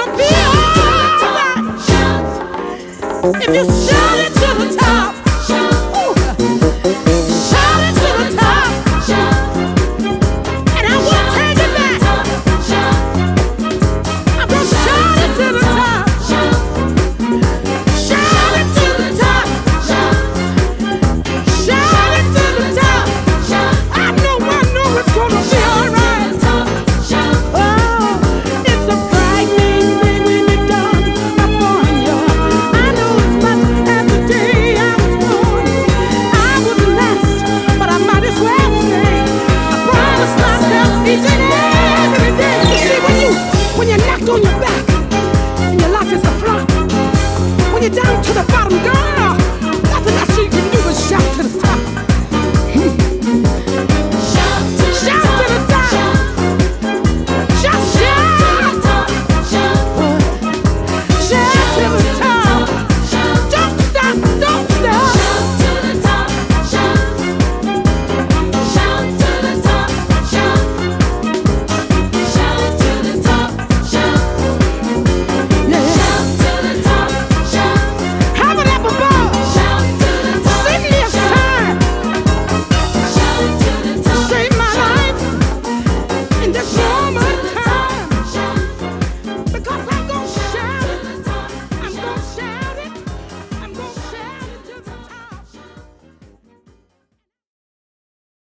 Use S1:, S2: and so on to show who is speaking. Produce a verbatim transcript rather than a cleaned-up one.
S1: gonna be alright. If you shout it to the top, ooh, shout it to the top, and I won't take it back. I'm gonna shout it to the top, shout it to the top, shout it to the top. I know, I know it's gonna be alright. Each and every day. You see, when you when you knock on your back.